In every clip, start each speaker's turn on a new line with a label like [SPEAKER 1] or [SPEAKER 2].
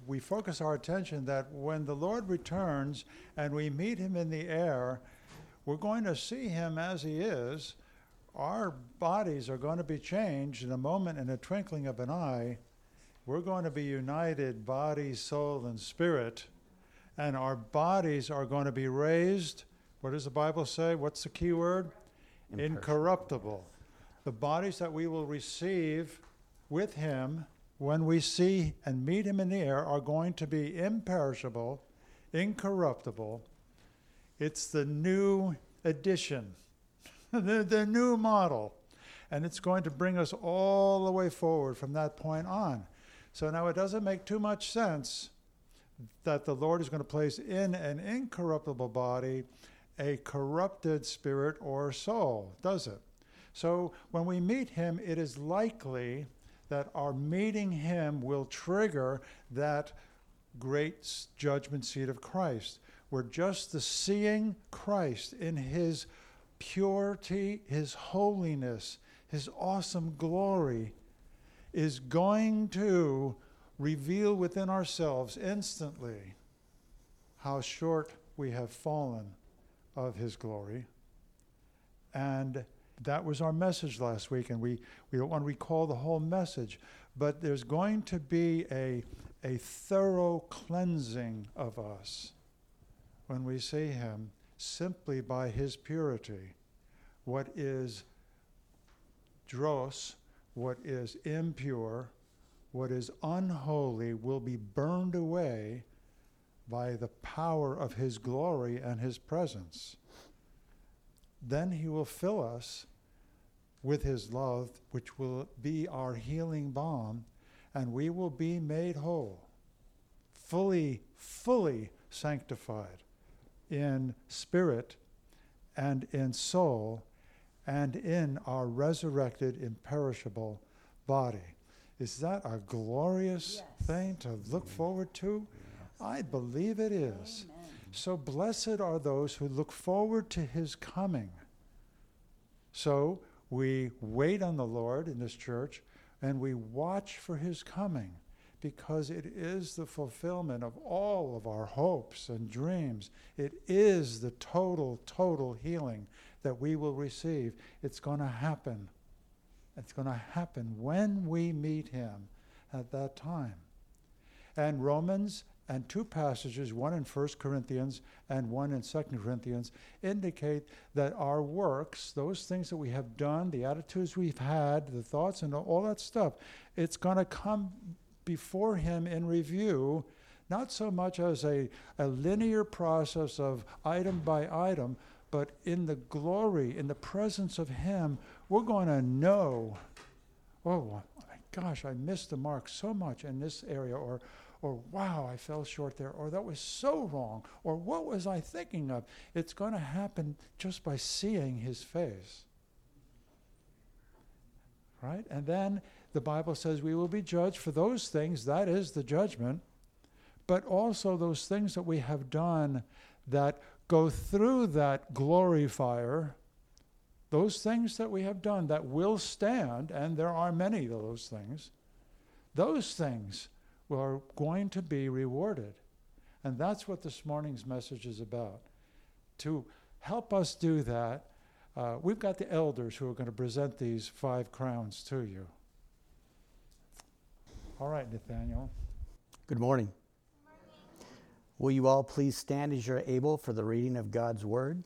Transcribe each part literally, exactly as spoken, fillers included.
[SPEAKER 1] we focus our attention that when the Lord returns and we meet him in the air, we're going to see him as he is. Our bodies are going to be changed in a moment, in a twinkling of an eye. We're going to be united, body, soul, and spirit. And our bodies are going to be raised. What does the Bible say? What's the key word? Incorruptible. The bodies that we will receive with him when we see and meet him in the air are going to be imperishable, incorruptible. It's the new edition, the, the new model. And it's going to bring us all the way forward from that point on. So now it doesn't make too much sense that the Lord is going to place in an incorruptible body a corrupted spirit or soul, does it? So when we meet him, it is likely that our meeting him will trigger that great judgment seat of Christ, where just the seeing Christ in his purity, his holiness, his awesome glory is going to reveal within ourselves instantly how short we have fallen of his glory. And that was our message last week, and we, we don't want to recall the whole message, but there's going to be a, a thorough cleansing of us when we see him simply by his purity. What is dross, what is impure, what is unholy will be burned away by the power of his glory and his presence. Then he will fill us with his love, which will be our healing balm, and we will be made whole, fully, fully sanctified in spirit and in soul and in our resurrected, imperishable body. Is that a glorious yes. thing to look forward to? Yes. I believe it is. Amen. So blessed are those who look forward to his coming. So we wait on the Lord in this church, and we watch for his coming, because it is the fulfillment of all of our hopes and dreams. It is the total, total healing that we will receive. It's going to happen. It's going to happen when we meet him at that time. And Romans and two passages, one in First Corinthians and one in Second Corinthians, indicate that our works, those things that we have done, the attitudes we've had, the thoughts and all that stuff, it's going to come before him in review, not so much as a, a linear process of item by item, but in the glory, in the presence of him, we're going to know, oh my gosh, I missed the mark so much in this area, or or wow, I fell short there, or that was so wrong, or what was I thinking of? It's going to happen just by seeing his face. Right? And then the Bible says we will be judged for those things, that is the judgment, but also those things that we have done that go through that glory fire, those things that we have done that will stand, and there are many of those things, those things are going to be rewarded. And that's what this morning's message is about. To help us do that, uh, we've got the elders who are going to present these five crowns to you. All right, Nathaniel.
[SPEAKER 2] Good morning. Will you all please stand as you're able for the reading of God's Word?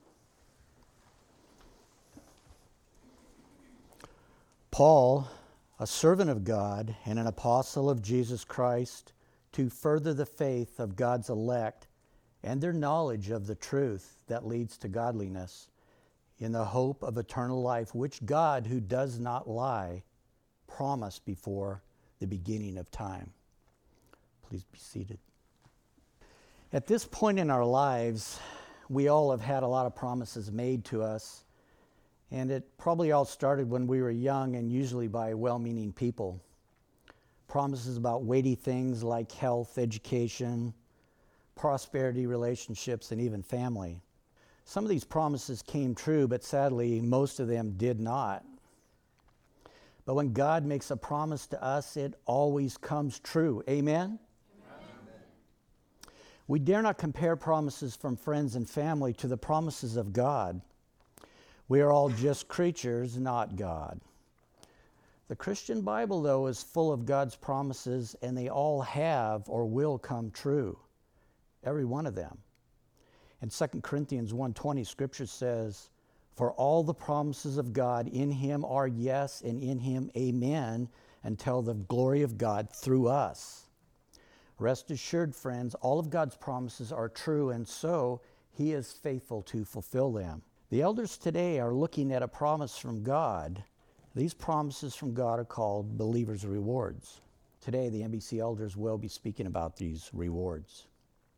[SPEAKER 2] Paul, a servant of God and an apostle of Jesus Christ, to further the faith of God's elect and their knowledge of the truth that leads to godliness, in the hope of eternal life, which God, who does not lie, promised before the beginning of time. Please be seated. At this point in our lives, we all have had a lot of promises made to us, and it probably all started when we were young and usually by well-meaning people. Promises about weighty things like health, education, prosperity, relationships, and even family. Some of these promises came true, but sadly, most of them did not. But when God makes a promise to us, it always comes true. Amen? Amen. We dare not compare promises from friends and family to the promises of God. We are all just creatures, not God. The Christian Bible, though, is full of God's promises, and they all have or will come true, every one of them. In Second Corinthians one twenty, Scripture says, "For all the promises of God in him are yes, and in him amen, until the glory of God through us." Rest assured, friends, all of God's promises are true, and so he is faithful to fulfill them. The elders today are looking at a promise from God. These promises from God are called believers' rewards. Today, the M B C elders will be speaking about these rewards.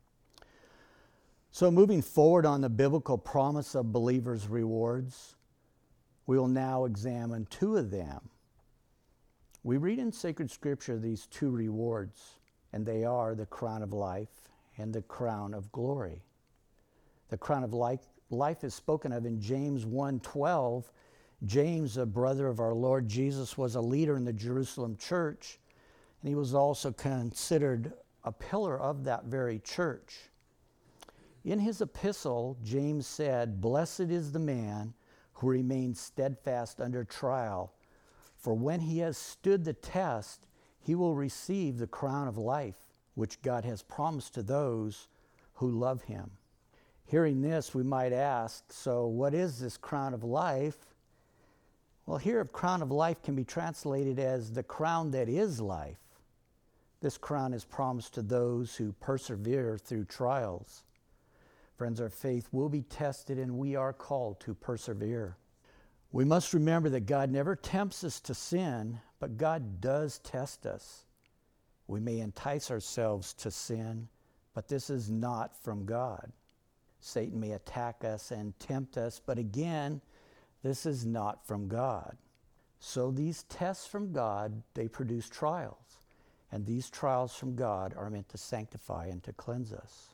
[SPEAKER 2] So moving forward on the biblical promise of believers' rewards, we will now examine two of them. We read in sacred scripture these two rewards, and they are the crown of life and the crown of glory. The crown of life, life is spoken of in James one twelve. James, a brother of our Lord Jesus, was a leader in the Jerusalem church, and he was also considered a pillar of that very church. In his epistle, James said, "Blessed is the man who remains steadfast under trial, for when he has stood the test, he will receive the crown of life, which God has promised to those who love him." Hearing this, we might ask, so what is this crown of life? Well, here, crown of life can be translated as the crown that is life. This crown is promised to those who persevere through trials. Friends, our faith will be tested, and we are called to persevere. We must remember that God never tempts us to sin, but God does test us. We may entice ourselves to sin, but this is not from God. Satan may attack us and tempt us, but again, this is not from God. So these tests from God, they produce trials, and these trials from God are meant to sanctify and to cleanse us.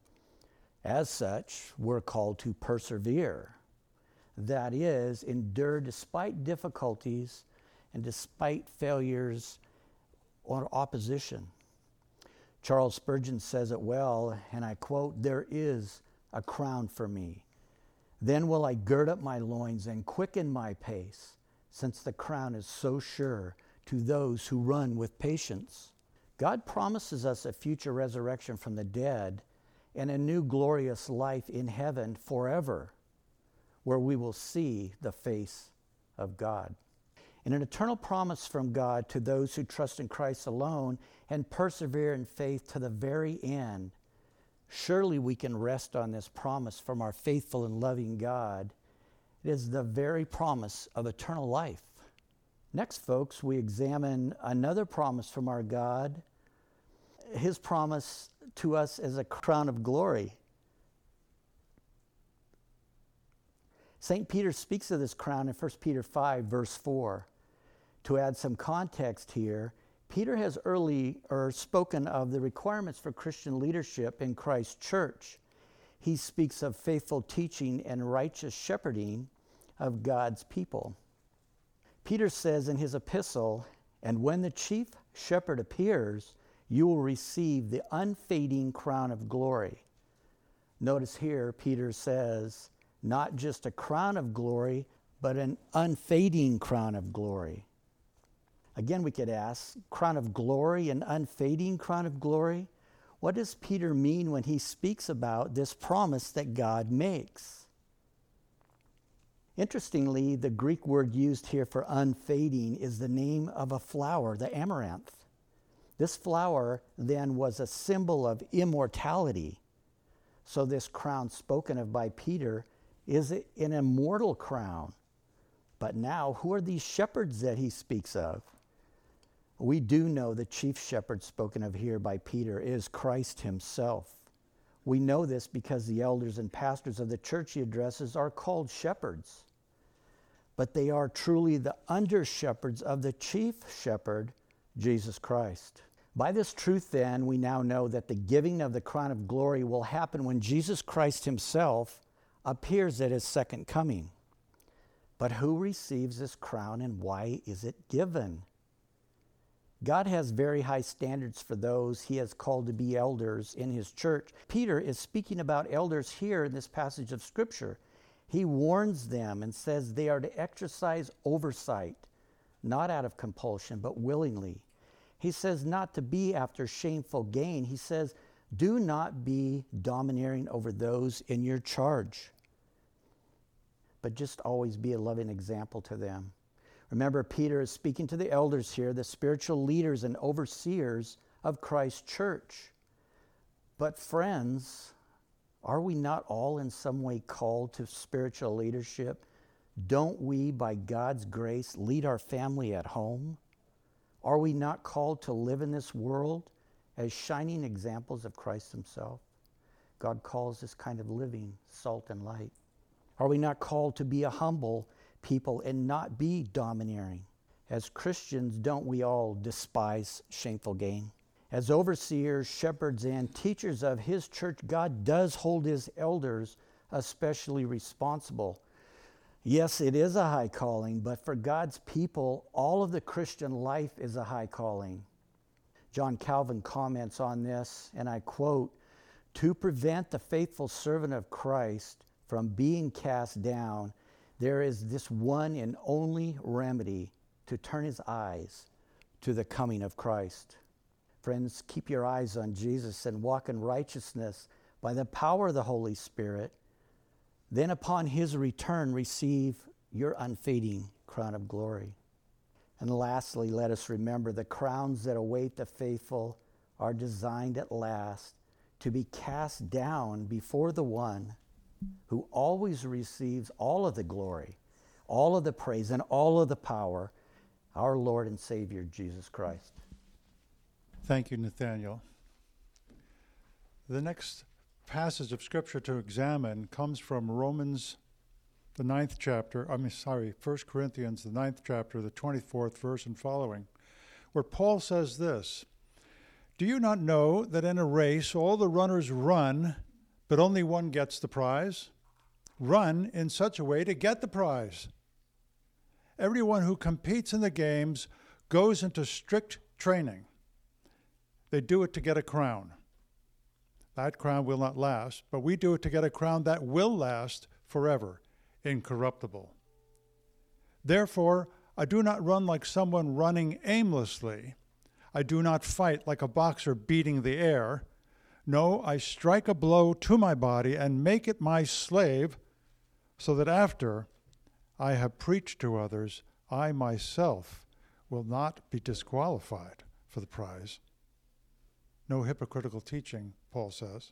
[SPEAKER 2] As such, we're called to persevere. That is, endure despite difficulties and despite failures or opposition. Charles Spurgeon says it well, and I quote, "There is a crown for me. Then will I gird up my loins and quicken my pace, since the crown is so sure to those who run with patience." God promises us a future resurrection from the dead and a new glorious life in heaven forever, where we will see the face of God. And an eternal promise from God to those who trust in Christ alone and persevere in faith to the very end. Surely we can rest on this promise from our faithful and loving God. It is the very promise of eternal life. Next, folks, we examine another promise from our God, his promise to us as a crown of glory. Saint Peter speaks of this crown in First Peter five, verse four. To add some context here, Peter has earlier spoken of the requirements for Christian leadership in Christ's church. He speaks of faithful teaching and righteous shepherding of God's people. Peter says in his epistle, "And when the chief shepherd appears, you will receive the unfading crown of glory." Notice here, Peter says, not just a crown of glory, but an unfading crown of glory. Again, we could ask, crown of glory, an unfading crown of glory? What does Peter mean when he speaks about this promise that God makes? Interestingly, the Greek word used here for unfading is the name of a flower, the amaranth. This flower then was a symbol of immortality. So this crown spoken of by Peter is an immortal crown. But now, who are these shepherds that he speaks of? We do know the chief shepherd spoken of here by Peter is Christ himself. We know this because the elders and pastors of the church he addresses are called shepherds. But they are truly the under-shepherds of the chief shepherd, Jesus Christ. By this truth, then, we now know that the giving of the crown of glory will happen when Jesus Christ himself appears at his second coming. But who receives this crown and why is it given? God has very high standards for those he has called to be elders in his church. Peter is speaking about elders here in this passage of Scripture. He warns them and says they are to exercise oversight, not out of compulsion, but willingly. He says not to be after shameful gain. He says, do not be domineering over those in your charge, but just always be a loving example to them. Remember, Peter is speaking to the elders here, the spiritual leaders and overseers of Christ's church. But friends, are we not all in some way called to spiritual leadership? Don't we, by God's grace, lead our family at home? Are we not called to live in this world as shining examples of Christ himself? God calls this kind of living salt and light. Are we not called to be a humble people and not be domineering? As Christians, don't we all despise shameful gain? As overseers, shepherds, and teachers of his church, God does hold his elders especially responsible. Yes, it is a high calling, but for God's people, all of the Christian life is a high calling. John Calvin comments on this, and I quote, "To prevent the faithful servant of Christ from being cast down, there is this one and only remedy, to turn his eyes to the coming of Christ." Friends, keep your eyes on Jesus and walk in righteousness by the power of the Holy Spirit. Then upon his return, receive your unfading crown of glory. And lastly, let us remember the crowns that await the faithful are designed at last to be cast down before the one who always receives all of the glory, all of the praise, and all of the power, our Lord and Savior, Jesus Christ.
[SPEAKER 1] Thank you, Nathaniel. The next passage of Scripture to examine comes from Romans, the ninth chapter, I mean, sorry, First Corinthians, the ninth chapter, the twenty-fourth verse and following, where Paul says this, "Do you not know that in a race all the runners run, but only one gets the prize? Run in such a way to get the prize. Everyone who competes in the games goes into strict training. They do it to get a crown. That crown will not last, but we do it to get a crown that will last forever, incorruptible. Therefore, I do not run like someone running aimlessly. I do not fight like a boxer beating the air. No, I strike a blow to my body and make it my slave, so that after I have preached to others, I myself will not be disqualified for the prize." No hypocritical teaching, Paul says.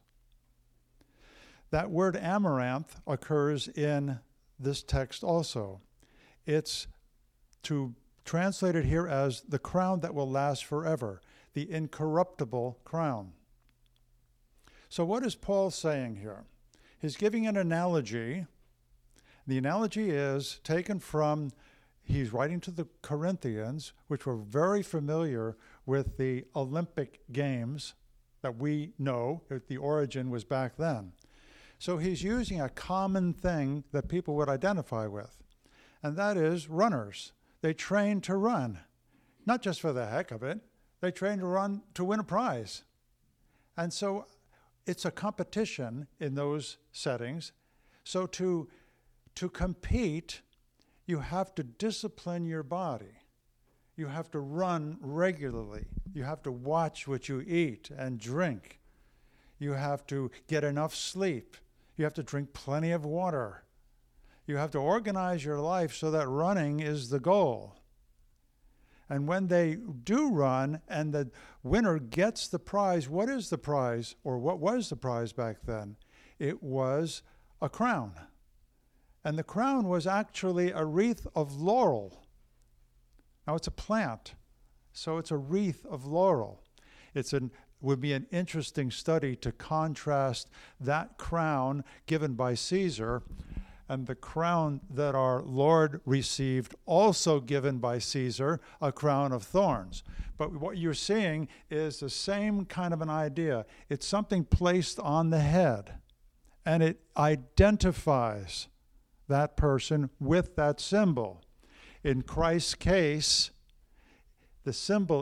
[SPEAKER 1] That word amaranth occurs in this text also. It's to translate it here as the crown that will last forever, the incorruptible crown. So what is Paul saying here? He's giving an analogy. The analogy is taken from, he's writing to the Corinthians, which were very familiar with the Olympic Games that we know, that the origin was back then. So he's using a common thing that people would identify with, and that is runners. They train to run, not just for the heck of it. They train to run to win a prize. And so it's a competition in those settings. So to, to compete, you have to discipline your body. You have to run regularly. You have to watch what you eat and drink. You have to get enough sleep. You have to drink plenty of water. You have to organize your life so that running is the goal. And when they do run and the winner gets the prize, what is the prize, or what was the prize back then? It was a crown. And the crown was actually a wreath of laurel. Now, it's a plant, so it's a wreath of laurel. It's an would be an interesting study to contrast that crown given by Caesar and the crown that our Lord received, also given by Caesar, a crown of thorns. But what you're seeing is the same kind of an idea. It's something placed on the head, and it identifies that person with that symbol. In Christ's case, the symbol is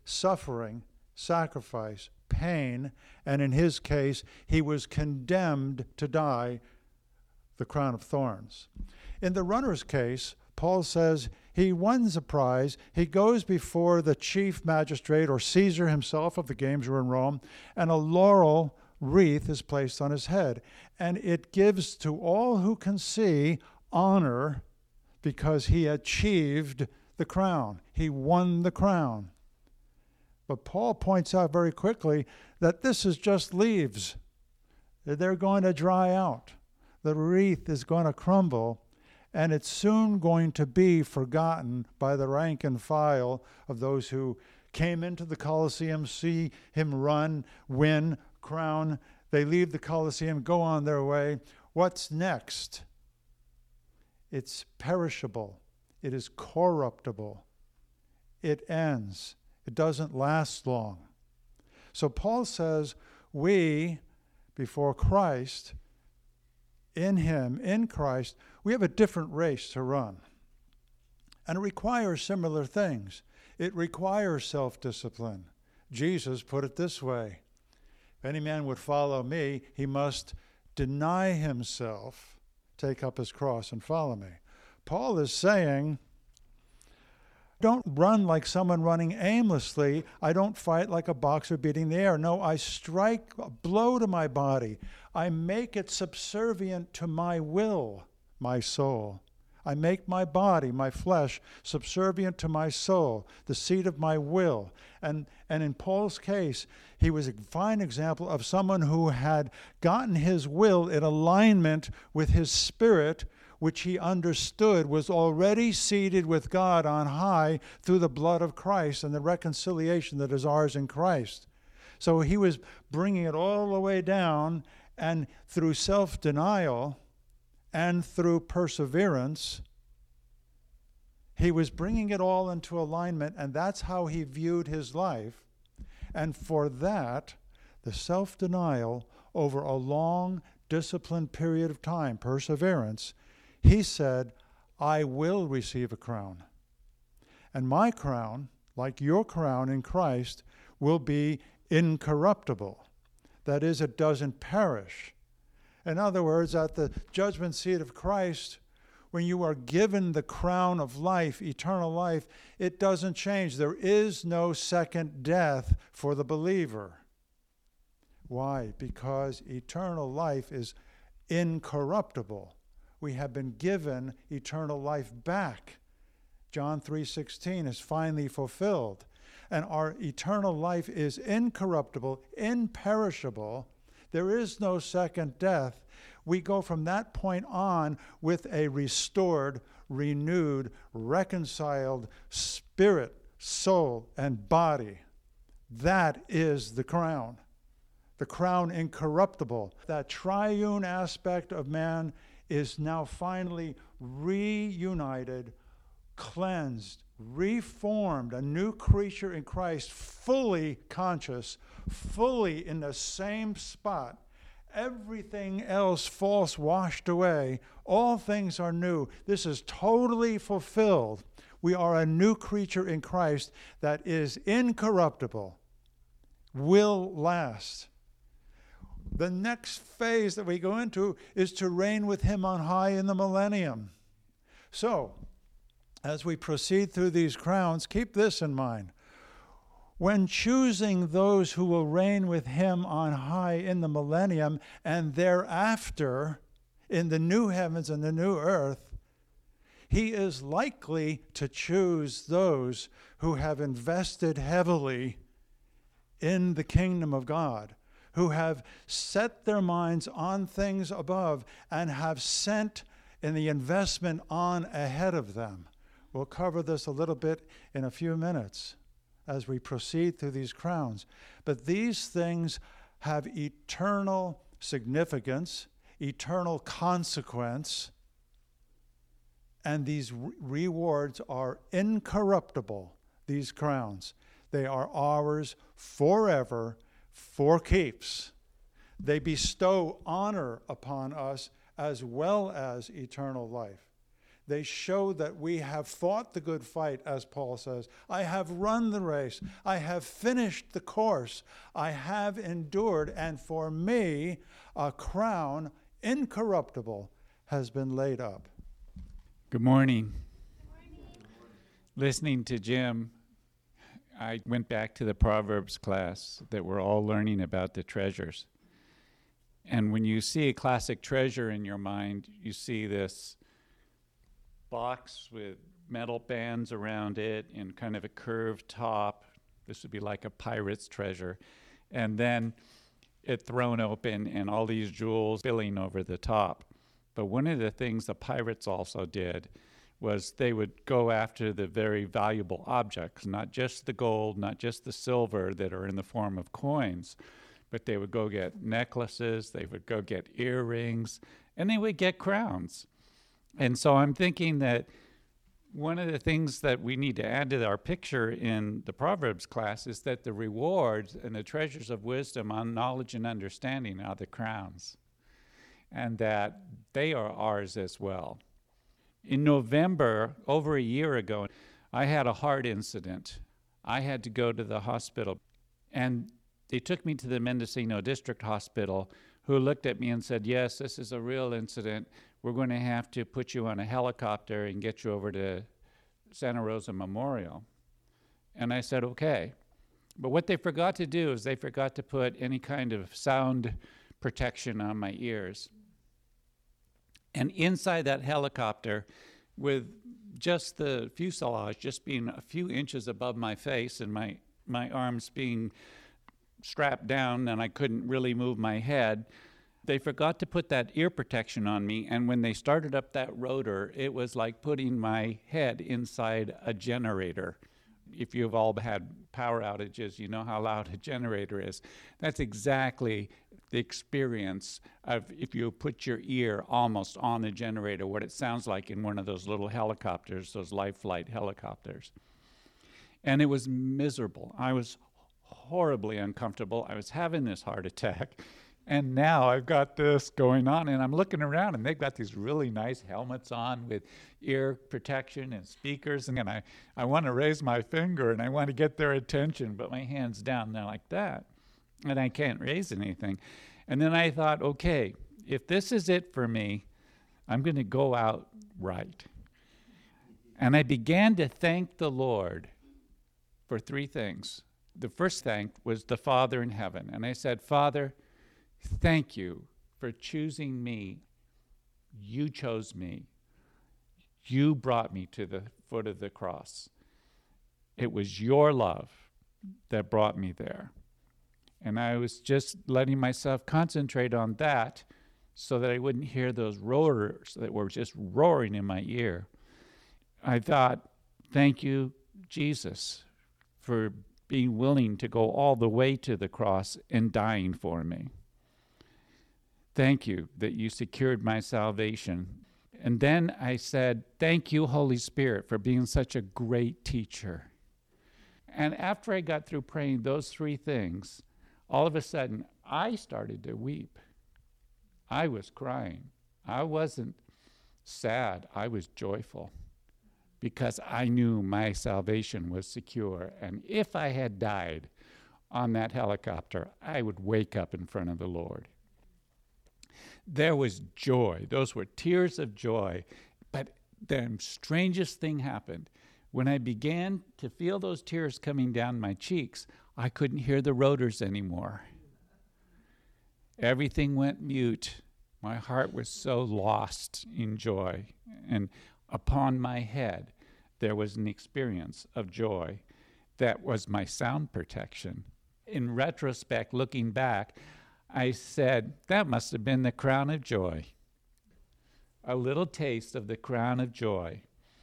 [SPEAKER 1] suffering, sacrifice, pain, and in his case, he was condemned to die the crown of thorns. In the runner's case, Paul says he wins a prize. He goes before the chief magistrate or Caesar himself, if the games were in Rome, and a laurel wreath is placed on his head. And it gives to all who can see honor because he achieved the crown. He won the crown. But Paul points out very quickly that this is just leaves. They're going to dry out. The wreath is going to crumble, and it's soon going to be forgotten by the rank and file of those who came into the Colosseum, see him run, win, crown. They leave the Colosseum, go on their way. What's next? It's perishable. It is corruptible. It ends. It doesn't last long. So Paul says we, before Christ, in him, in Christ, we have a different race to run. And it requires similar things. It requires self-discipline. Jesus put it this way: if any man would follow me, he must deny himself, take up his cross, and follow me. Paul is saying, don't run like someone running aimlessly. I don't fight like a boxer beating the air. No, I strike a blow to my body. I make it subservient to my will, my soul. I make my body, my flesh, subservient to my soul, the seat of my will. And, and in Paul's case, he was a fine example of someone who had gotten his will in alignment with his spirit, which he understood was already seated with God on high through the blood of Christ and the reconciliation that is ours in Christ. So he was bringing it all the way down, and through self-denial and through perseverance, he was bringing it all into alignment, and that's how he viewed his life. And for that, the self-denial over a long, disciplined period of time, perseverance, he said, I will receive a crown. And my crown, like your crown in Christ, will be incorruptible. That is, it doesn't perish. In other words, at the judgment seat of Christ, when you are given the crown of life, eternal life, it doesn't change. There is no second death for the believer. Why? Because eternal life is incorruptible. We have been given eternal life back. John three sixteen is finally fulfilled. And our eternal life is incorruptible, imperishable. There is no second death. We go from that point on with a restored, renewed, reconciled spirit, soul, and body. That is the crown. The crown incorruptible. That triune aspect of man is now finally reunited, cleansed, reformed, a new creature in Christ, fully conscious, fully in the same spot. Everything else false washed away. All things are new. This is totally fulfilled. We are a new creature in Christ that is incorruptible, will last. The next phase that we go into is to reign with him on high in the millennium. So, as we proceed through these crowns, keep this in mind. When choosing those who will reign with him on high in the millennium and thereafter in the new heavens and the new earth, he is likely to choose those who have invested heavily in the kingdom of God, who have set their minds on things above and have sent in the investment on ahead of them. We'll cover this a little bit in a few minutes as we proceed through these crowns. But these things have eternal significance, eternal consequence, and these re- rewards are incorruptible, these crowns. They are ours forever, for keeps. They bestow honor upon us as well as eternal life. They show that we have fought the good fight, as Paul says. I have run the race. I have finished the course. I have endured, and for me, a crown incorruptible has been laid up.
[SPEAKER 3] Good morning. Good morning. Listening to Jim, I went back to the Proverbs class that we're all learning about the treasures. And when you see a classic treasure in your mind, you see this box with metal bands around it and kind of a curved top. This would be like a pirate's treasure. And then it thrown open and all these jewels spilling over the top. But one of the things the pirates also did was they would go after the very valuable objects, not just the gold, not just the silver that are in the form of coins, but they would go get necklaces, they would go get earrings, and they would get crowns. And so I'm thinking that one of the things that we need to add to our picture in the Proverbs class is that the rewards and the treasures of wisdom on knowledge and understanding are the crowns, and that they are ours as well. In November, over a year ago, I had a heart incident. I had to go to the hospital, and they took me to the Mendocino District Hospital, who looked at me and said, yes, this is a real incident. We're going to have to put you on a helicopter and get you over to Santa Rosa Memorial. And I said, okay. But what they forgot to do is they forgot to put any kind of sound protection on my ears. And inside that helicopter, with just the fuselage just being a few inches above my face and my, my arms being strapped down and I couldn't really move my head, they forgot to put that ear protection on me, and when they started up that rotor, it was like putting my head inside a generator. If you've all had power outages, you know how loud a generator is. That's exactly the experience of if you put your ear almost on a generator, what it sounds like in one of those little helicopters, those life flight helicopters. And it was miserable. I was horribly uncomfortable. I was having this heart attack. And now I've got this going on, and I'm looking around, and they've got these really nice helmets on with ear protection and speakers, and I, I want to raise my finger, and I want to get their attention, but my hand's down there like that, and I can't raise anything. And then I thought, okay, if this is it for me, I'm going to go out right. And I began to thank the Lord for three things. The first thank was the Father in heaven, and I said, Father, thank you for choosing me. You chose me. You brought me to the foot of the cross. It was your love that brought me there. And I was just letting myself concentrate on that so that I wouldn't hear those roars that were just roaring in my ear. I thought, thank you, Jesus, for being willing to go all the way to the cross and dying for me. Thank you that you secured my salvation. And then I said, thank you, Holy Spirit, for being such a great teacher. And after I got through praying those three things, all of a sudden, I started to weep. I was crying. I wasn't sad. I was joyful because I knew my salvation was secure. And if I had died on that helicopter, I would wake up in front of the Lord. There was joy. Those were tears of joy. But the strangest thing happened. When I began to feel those tears coming down my cheeks, I couldn't hear the rotors anymore. Everything went mute. My heart was so lost in joy. And upon my head, there was an experience of joy that was my sound protection. In retrospect, looking back, I said, that must have been the crown of joy. A little taste of the crown of joy.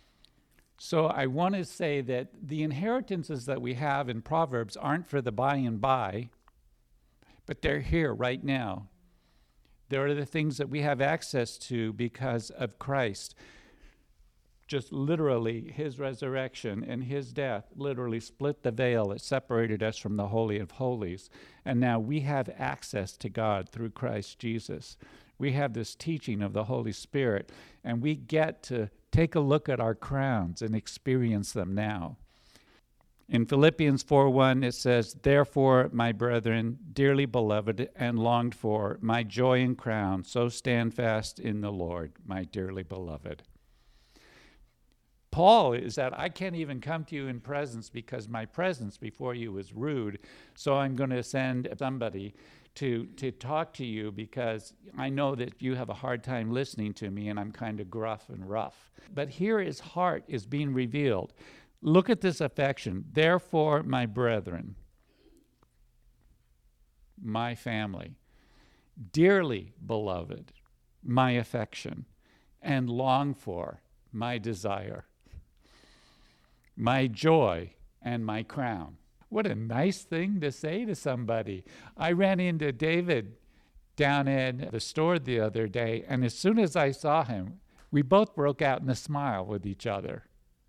[SPEAKER 3] So I want to say that the inheritances that we have in Proverbs aren't for the by and by, but they're here right now. They're the things that we have access to because of Christ. Just literally, his resurrection and his death literally split the veil that separated us from the Holy of Holies. And now we have access to God through Christ Jesus. We have this teaching of the Holy Spirit, and we get to take a look at our crowns and experience them now. In Philippians four one, it says, "Therefore, my brethren, dearly beloved and longed for, my joy and crown, so stand fast in the Lord, my dearly beloved." Paul is that I can't even come to you in presence because my presence before you is rude, so I'm going to send somebody to, to talk to you because I know that you have a hard time listening to me and I'm kind of gruff and rough. But here his heart is being revealed. Look at this affection. "Therefore, my brethren," my family, "dearly beloved," my affection, "and long for," my desire, "my joy and my crown." What a nice thing to say to somebody. I ran into David down in the store the other day, and as soon as I saw him, we both broke out in a smile with each other.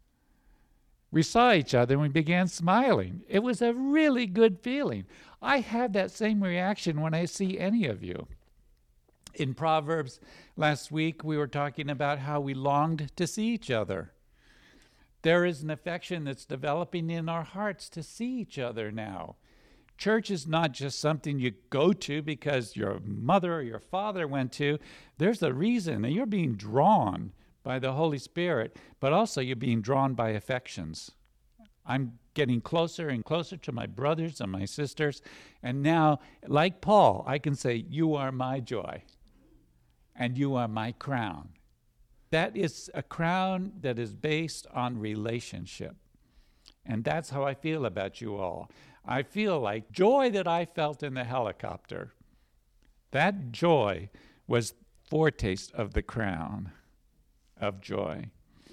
[SPEAKER 3] We saw each other and we began smiling. It was a really good feeling. I have that same reaction when I see any of you. In Proverbs last week, we were talking about how we longed to see each other. There is an affection that's developing in our hearts to see each other now. Church is not just something you go to because your mother or your father went to. There's a reason, and you're being drawn by the Holy Spirit, but also you're being drawn by affections. I'm getting closer and closer to my brothers and my sisters, and now, like Paul, I can say, "You are my joy, and you are my crown." That is a crown that is based on relationship. And that's how I feel about you all. I feel like joy that I felt in the helicopter, that joy was foretaste of the crown of joy.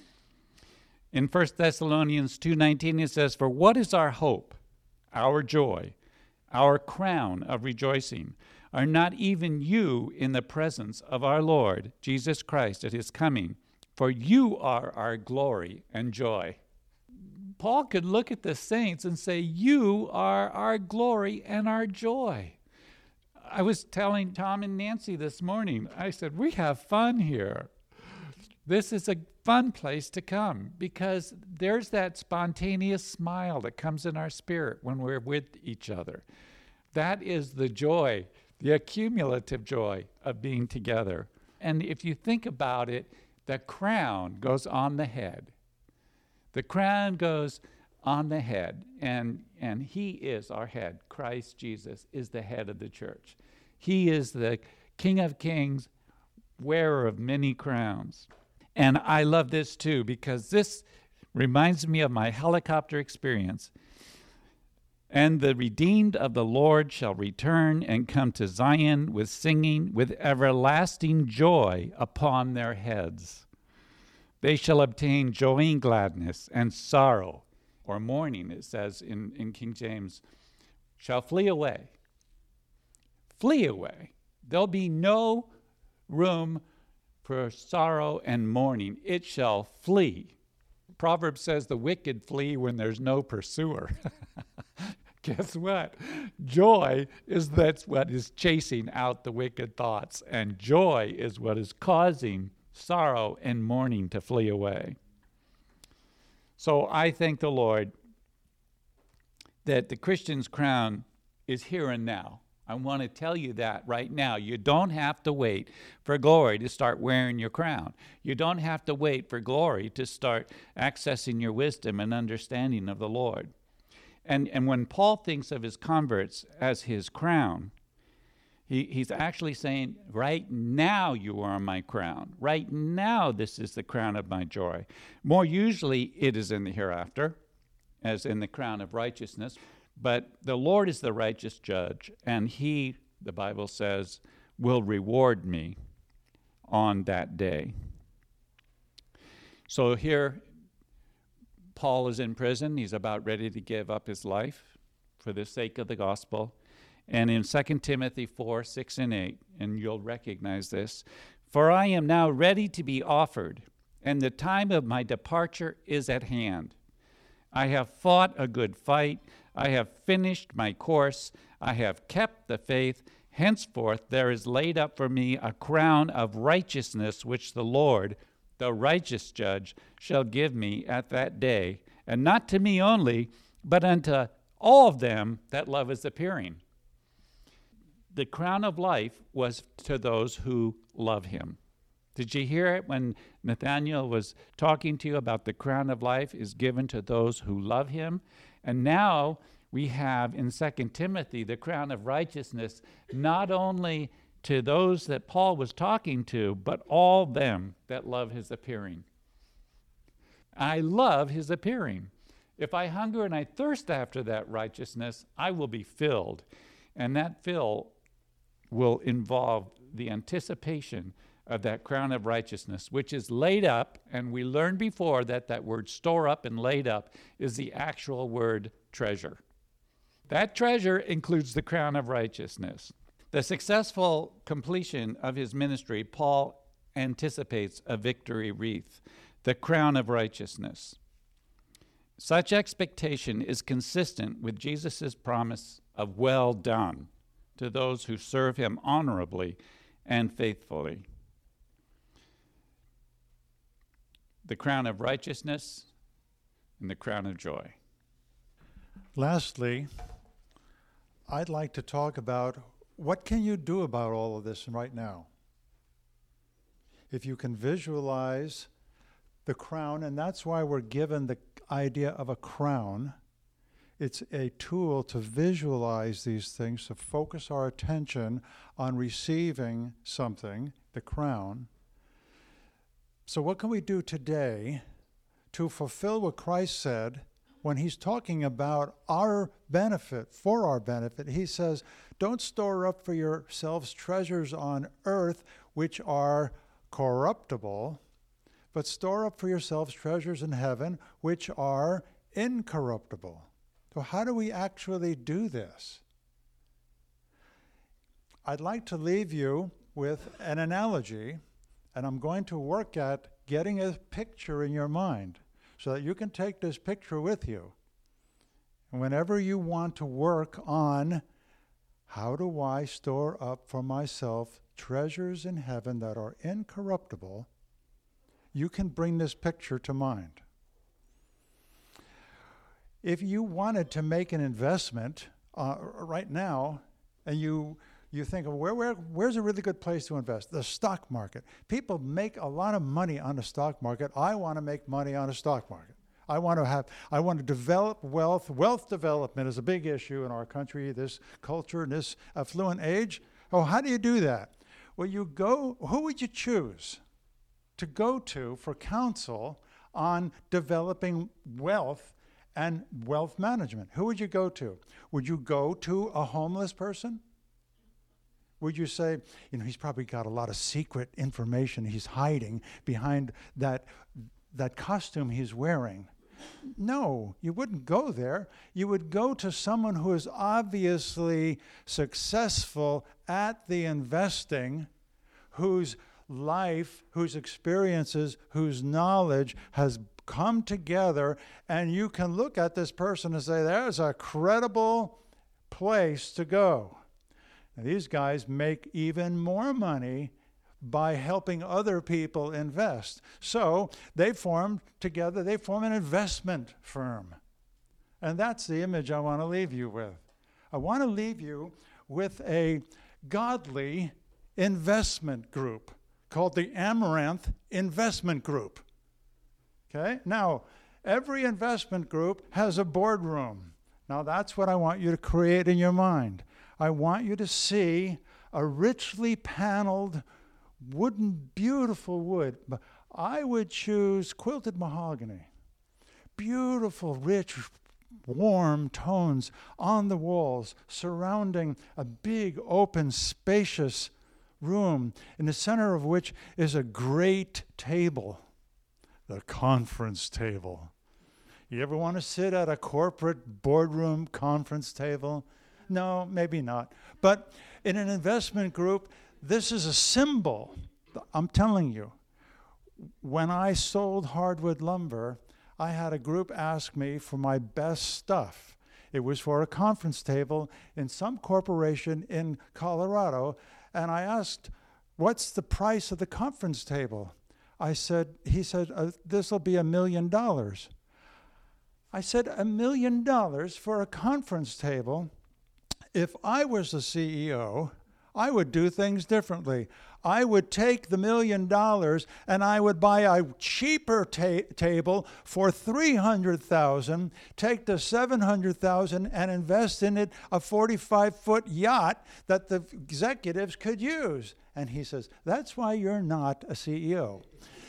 [SPEAKER 3] In First Thessalonians two nineteen, it says, "For what is our hope, our joy, our crown of rejoicing? Are not even you in the presence of our Lord Jesus Christ at his coming? For you are our glory and joy." Paul could look at the saints and say, "You are our glory and our joy." I was telling Tom and Nancy this morning, I said, we have fun here. This is a fun place to come because there's that spontaneous smile that comes in our spirit when we're with each other. That is the joy, the accumulative joy of being together. And if you think about it, the crown goes on the head. The crown goes on the head, and, and he is our head. Christ Jesus is the head of the church. He is the King of Kings, wearer of many crowns. And I love this too, because this reminds me of my helicopter experience. "And the redeemed of the Lord shall return and come to Zion with singing, with everlasting joy upon their heads. They shall obtain joy and gladness, and sorrow," or mourning, it says in, in King James, "shall flee away." Flee away. There'll be no room for sorrow and mourning. It shall flee. Proverbs says the wicked flee when there's no pursuer. Guess what? Joy is that's what is chasing out the wicked thoughts, and joy is what is causing sorrow and mourning to flee away. So I thank the Lord that the Christian's crown is here and now. I want to tell you that right now. You don't have to wait for glory to start wearing your crown. You don't have to wait for glory to start accessing your wisdom and understanding of the Lord. And, and when Paul thinks of his converts as his crown, he, he's actually saying, right now you are my crown. Right now this is the crown of my joy. More usually it is in the hereafter, as in the crown of righteousness. But the Lord is the righteous judge, and he, the Bible says, will reward me on that day. So here, Paul is in prison. He's about ready to give up his life for the sake of the gospel. And in Second Timothy four, six and eight, and you'll recognize this, "For I am now ready to be offered, and the time of my departure is at hand. I have fought a good fight. I have finished my course. I have kept the faith. Henceforth there is laid up for me a crown of righteousness, which the Lord, the righteous judge, shall give me at that day, and not to me only, but unto all of them that love his appearing. The crown of life was to those who love him. Did you hear it when Nathaniel was talking to you about the crown of life is given to those who love him? And now we have in Second Timothy the crown of righteousness, not only to those that Paul was talking to, but all them that love his appearing. I love his appearing. If I hunger and I thirst after that righteousness, I will be filled. And that fill will involve the anticipation of that crown of righteousness, which is laid up, and we learned before that that word store up and laid up is the actual word treasure. That treasure includes the crown of righteousness. The successful completion of his ministry, Paul anticipates a victory wreath, the crown of righteousness. Such expectation is consistent with Jesus' promise of well done to those who serve him honorably and faithfully. The crown of righteousness and the crown of joy.
[SPEAKER 1] Lastly, I'd like to talk about what can you do about all of this right now? If you can visualize the crown, and that's why we're given the idea of a crown. It's a tool to visualize these things, to focus our attention on receiving something, the crown. So what can we do today to fulfill what Christ said when he's talking about our benefit, for our benefit? He says, don't store up for yourselves treasures on earth which are corruptible, but store up for yourselves treasures in heaven which are incorruptible. So how do we actually do this? I'd like to leave you with an analogy, and I'm going to work at getting a picture in your mind so that you can take this picture with you. And whenever you want to work on how do I store up for myself treasures in heaven that are incorruptible, you can bring this picture to mind. If you wanted to make an investment uh, right now, and you you think of where, where where's a really good place to invest? The stock market. People make a lot of money on the stock market. I want to make money on the stock market. I want to have I want to develop wealth. Wealth development is a big issue in our country, this culture, in this affluent age. Oh, how do you do that? Well, you go, who would you choose to go to for counsel on developing wealth and wealth management? Who would you go to? Would you go to a homeless person? Would you say, you know, he's probably got a lot of secret information he's hiding behind that, that costume he's wearing? No, you wouldn't go there. You would go to someone who is obviously successful at the investing, whose life, whose experiences, whose knowledge has come together, and you can look at this person and say, there's a credible place to go. And these guys make even more money by helping other people invest. So they formed together, they form an investment firm. And that's the image I want to leave you with. I want to leave you with a godly investment group called the Amaranth Investment Group. Okay? Now, every investment group has a boardroom. Now, that's what I want you to create in your mind. I want you to see a richly paneled wooden, beautiful wood. I would choose quilted mahogany. Beautiful, rich, warm tones on the walls, surrounding a big, open, spacious room, in the center of which is a great table, the conference table. You ever want to sit at a corporate boardroom conference table? No, maybe not. But in an investment group, this is a symbol. I'm telling you, when I sold hardwood lumber, I had a group ask me for my best stuff. It was for a conference table in some corporation in Colorado, and I asked, what's the price of the conference table? I said, he said, uh, this will be a million dollars. I said, a million dollars for a conference table? If I was the C E O, I would do things differently. I would take the million dollars and I would buy a cheaper ta- table for three hundred thousand dollars, take the seven hundred thousand dollars and invest in it a forty-five foot yacht that the executives could use. And he says, that's why you're not a C E O.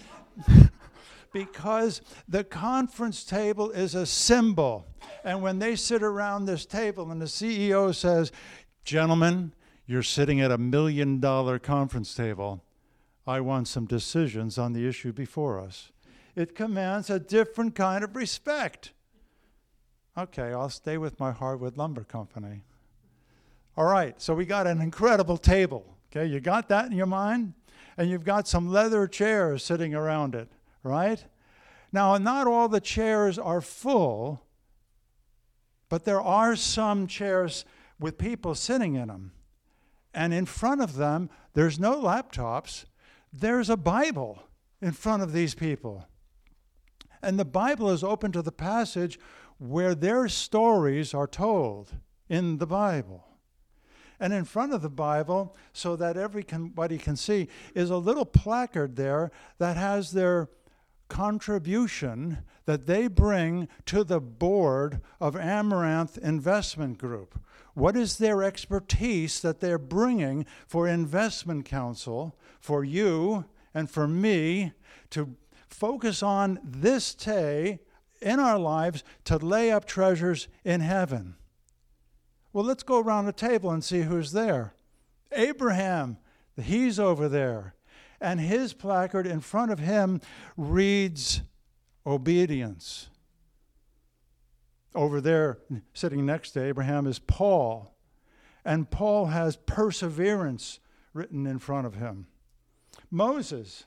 [SPEAKER 1] Because the conference table is a symbol. And when they sit around this table and the C E O says, gentlemen, you're sitting at a million dollar conference table. I want some decisions on the issue before us. It commands a different kind of respect. Okay, I'll stay with my hardwood lumber company. All right, so we got an incredible table. Okay, you got that in your mind? And you've got some leather chairs sitting around it, right? Now, not all the chairs are full, but there are some chairs with people sitting in them. And in front of them, there's no laptops. There's a Bible in front of these people. And the Bible is open to the passage where their stories are told in the Bible. And in front of the Bible, so that everybody can see, is a little placard there that has their contribution that they bring to the board of Amaranth Investment Group. What is their expertise that they're bringing for investment counsel, for you and for me, to focus on this day in our lives to lay up treasures in heaven? Well, let's go around the table and see who's there. Abraham, he's over there. And his placard in front of him reads obedience. Over there, sitting next to Abraham, is Paul. And Paul has perseverance written in front of him. Moses.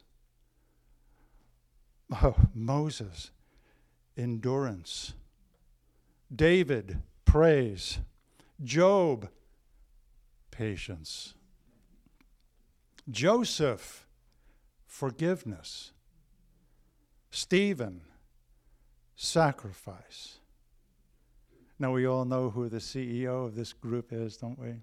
[SPEAKER 1] Oh, Moses. Endurance. David. Praise. Job. Patience. Joseph. Forgiveness. Stephen. Sacrifice. Now, we all know who the C E O of this group is, don't we?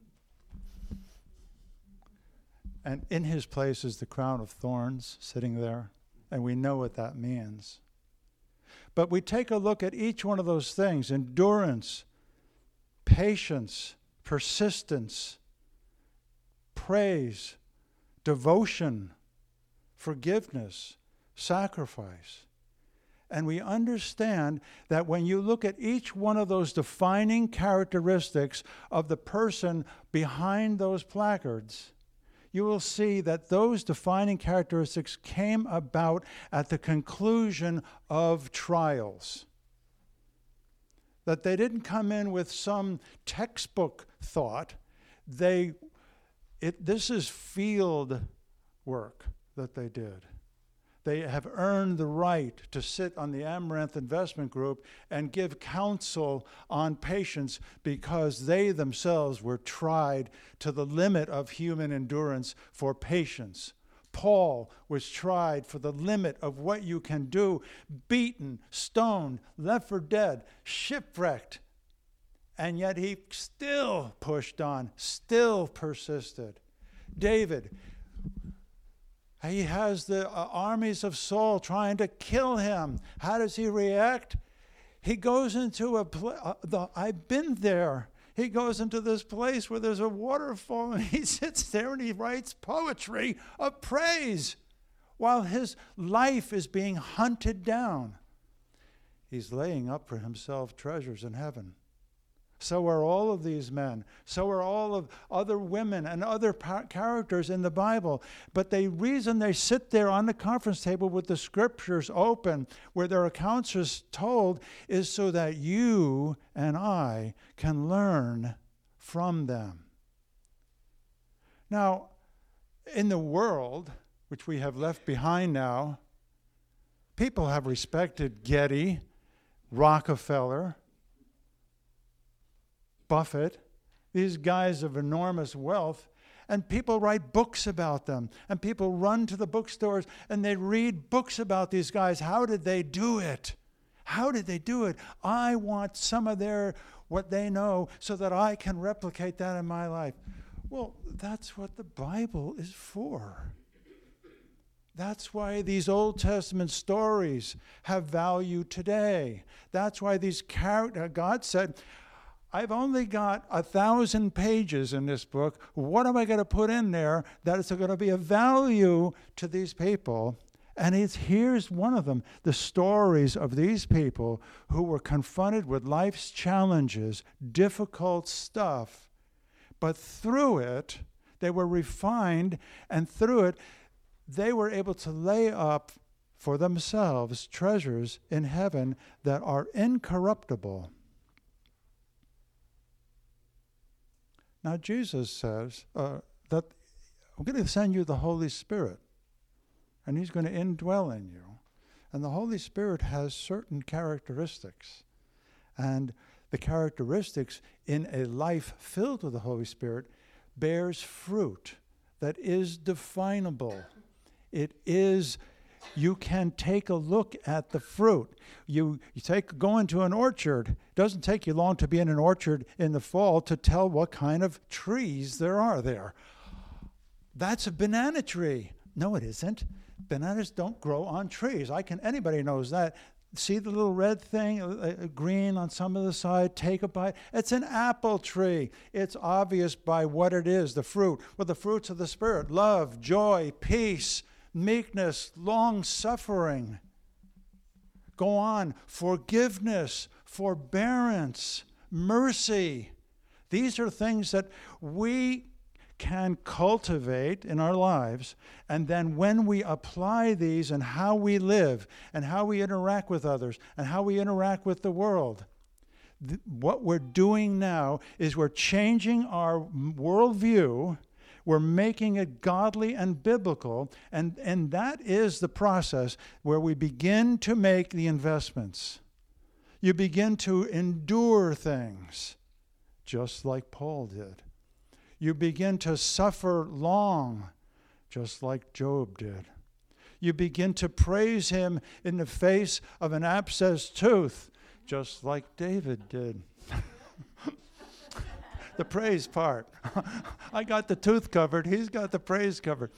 [SPEAKER 1] And in his place is the crown of thorns sitting there, and we know what that means. But we take a look at each one of those things: endurance, patience, persistence, praise, devotion, forgiveness, sacrifice. And we understand that when you look at each one of those defining characteristics of the person behind those placards, you will see that those defining characteristics came about at the conclusion of trials. That they didn't come in with some textbook thought. They, it, this is field work that they did. They have earned the right to sit on the Amaranth Investment Group and give counsel on patience because they themselves were tried to the limit of human endurance for patience. Paul was tried for the limit of what you can do, beaten, stoned, left for dead, shipwrecked, and yet he still pushed on, still persisted. David, he has the uh, armies of Saul trying to kill him. How does he react? He goes into a place, uh, the, I've been there. He goes into this place where there's a waterfall, and he sits there and he writes poetry of praise while his life is being hunted down. He's laying up for himself treasures in heaven. So are all of these men. So are all of other women and other pa- characters in the Bible. But the reason they sit there on the conference table with the scriptures open, where their accounts are told, is so that you and I can learn from them. Now, in the world, which we have left behind now, people have respected Getty, Rockefeller, Buffett, these guys of enormous wealth, And people write books about them. And people run to the bookstores and they read books about these guys. How did they do it? How did they do it? I want some of their, what they know, so that I can replicate that in my life. Well, that's what the Bible is for. That's why these Old Testament stories have value today. That's why these characters, God said, I've only got a thousand pages in this book. What am I going to put in there that is going to be of value to these people? And it's, here's one of them, the stories of these people who were confronted with life's challenges, difficult stuff, but through it, they were refined, and through it, they were able to lay up for themselves treasures in heaven that are incorruptible. Now, Jesus says uh, that I'm going to send you the Holy Spirit, and he's going to indwell in you. And the Holy Spirit has certain characteristics. And the characteristics in a life filled with the Holy Spirit bears fruit that is definable. It is, you can take a look at the fruit. You, you take, go into an orchard. It doesn't take you long to be in an orchard in the fall to tell what kind of trees there are there. That's a banana tree. No, it isn't. Bananas don't grow on trees. I can, anybody knows that. See the little red thing, uh, green on some of the side, take a bite. It's an apple tree. It's obvious by what it is, the fruit. Well, the fruits of the Spirit, love, joy, peace, meekness, long-suffering. Go on, forgiveness, forbearance, mercy. These are things that we can cultivate in our lives, and then when we apply these and how we live and how we interact with others and how we interact with the world, th- what we're doing now is we're changing our worldview, we're making it godly and biblical, and, and that is the process where we begin to make the investments. You begin to endure things, just like Paul did. You begin to suffer long, just like Job did. You begin to praise him in the face of an abscessed tooth, just like David did. The praise part. I got the tooth covered. He's got the praise covered.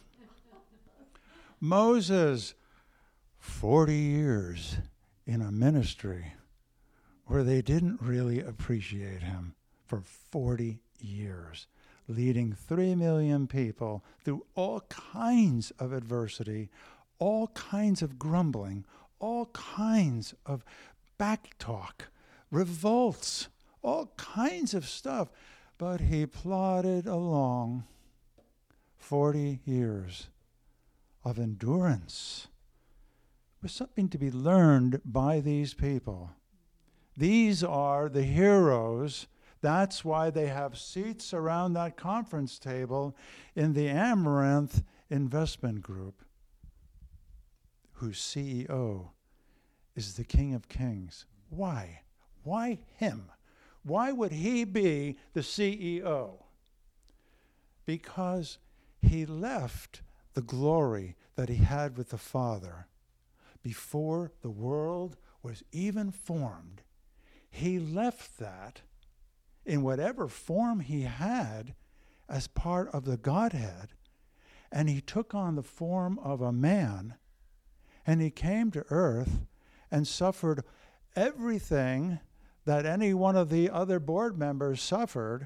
[SPEAKER 1] Moses, forty years in a ministry where they didn't really appreciate him for forty years. Leading three million people through all kinds of adversity, all kinds of grumbling, all kinds of backtalk, revolts, all kinds of stuff. But he plodded along forty years of endurance. There was something to be learned by these people. These are the heroes. That's why they have seats around that conference table in the Amaranth Investment Group, whose C E O is the King of Kings. Why? Why him? Why would he be the C E O? Because he left the glory that he had with the Father before the world was even formed. He left that in whatever form he had as part of the Godhead, and he took on the form of a man, and he came to earth and suffered everything that any one of the other board members suffered,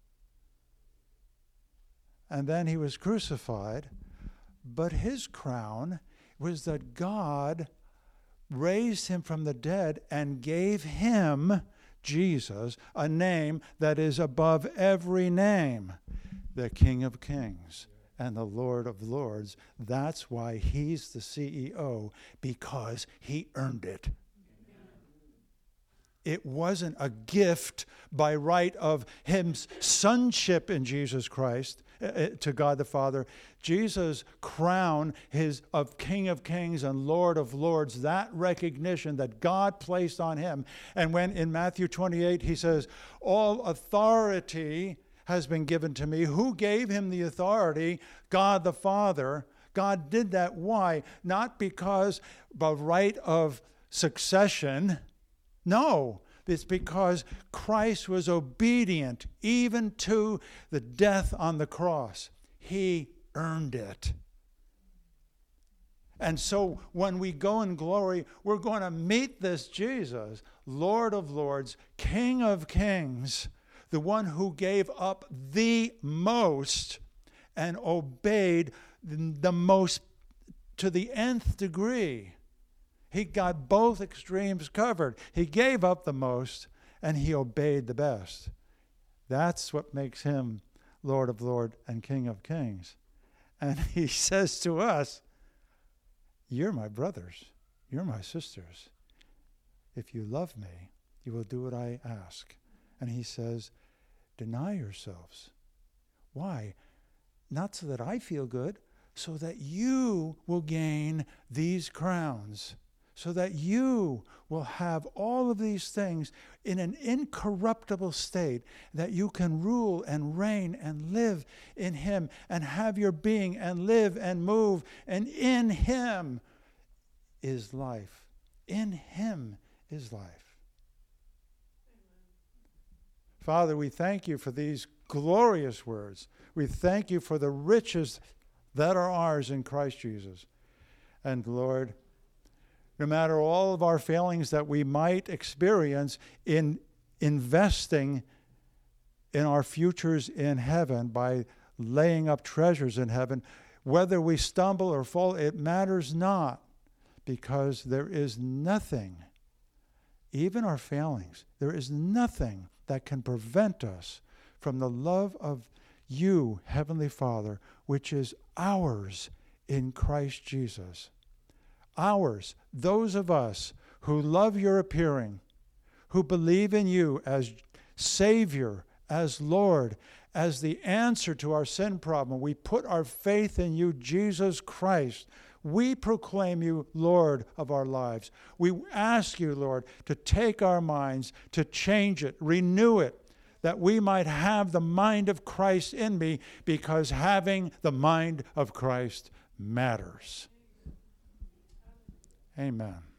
[SPEAKER 1] and then he was crucified. But his crown was that God raised him from the dead and gave him, Jesus, a name that is above every name, the King of Kings and the Lord of Lords. That's why he's the C E O, because he earned it. It wasn't a gift by right of his sonship in Jesus Christ uh, to God the Father. Jesus' crown his of King of Kings and Lord of Lords, that recognition that God placed on him. And when in Matthew twenty-eight he says, all authority has been given to me. Who gave him the authority? God the Father. God did that. Why? Not because of right of succession. No, it's because Christ was obedient even to the death on the cross. He earned it. And so when we go in glory, we're going to meet this Jesus, Lord of Lords, King of Kings, the one who gave up the most and obeyed the most to the nth degree. He got both extremes covered. He gave up the most and he obeyed the best. That's what makes him Lord of Lords and King of Kings. And he says to us, you're my brothers. You're my sisters. If you love me, you will do what I ask. And he says, deny yourselves. Why? Not so that I feel good, so that you will gain these crowns, so that you will have all of these things in an incorruptible state, that you can rule and reign and live in him and have your being and live and move. And in him is life. In him is life. Father, we thank you for these glorious words. We thank you for the riches that are ours in Christ Jesus. And Lord, no matter all of our failings that we might experience in investing in our futures in heaven by laying up treasures in heaven, whether we stumble or fall, it matters not, because there is nothing, even our failings, there is nothing that can prevent us from the love of you, Heavenly Father, which is ours in Christ Jesus. Ours, those of us who love your appearing, who believe in you as Savior, as Lord, as the answer to our sin problem. We put our faith in you, Jesus Christ. We proclaim you Lord of our lives. We ask you, Lord, to take our minds, to change it, renew it, that we might have the mind of Christ in me, because having the mind of Christ matters. Amen.